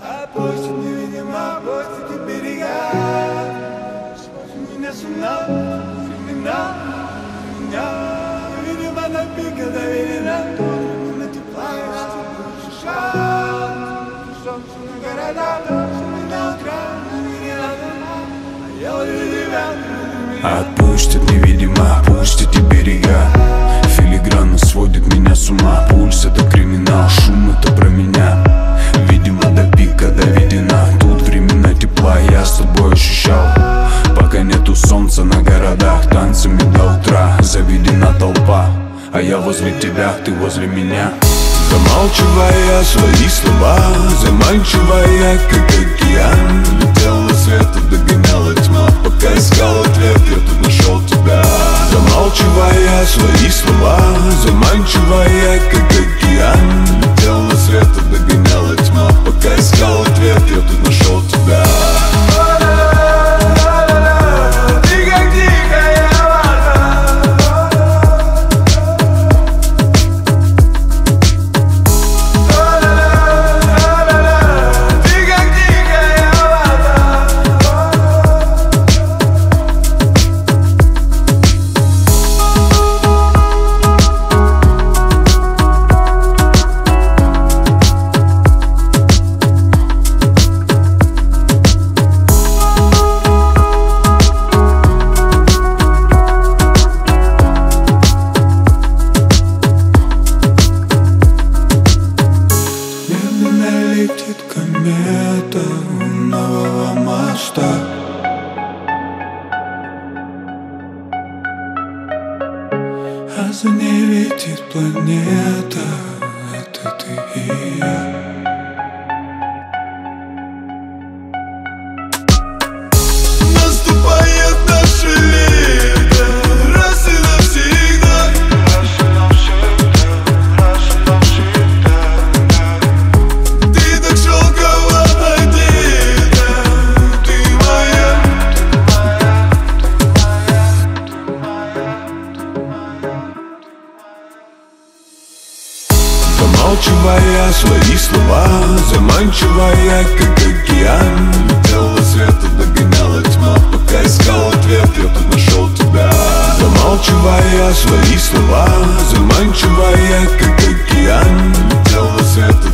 Опустит невидимо, опустит берега. Смотри меня с ума, времена. Видимо, до пика доверена. Именно тепла и солнце на города, на утра, а я ловлю тебя. Отпустит невидимо, опустит и берега. Филигранно сводит меня с ума. Пульс — это криминал, шум — это про меня. Видимо, до пика доведена. Тут времена тепла я с тобой ощущал. Пока нету солнца на городах, танцами до утра заведена толпа. А я возле тебя, ты возле меня. Замалчивая свои слова, заманчивая, как океан. Летела света, догоняла тьма. Пока искал ответ, я тут нашел тебя. Замалчивая свои слова, заманчивая, как океан. Летела света, догоняла тьма. Пока искал ответ, я тут нашел тебя. Летит комета у нового моста. А за ней летит планета. Это ты и я. Наступает наше лето, раз и навсегда. Замалчивая свои слова, заманчивая, как океан. Летела света, догоняла тьма. Пока искал ответ, я тут нашел тебя. Замалчивая свои слова, заманчивая, как океан. Летела света,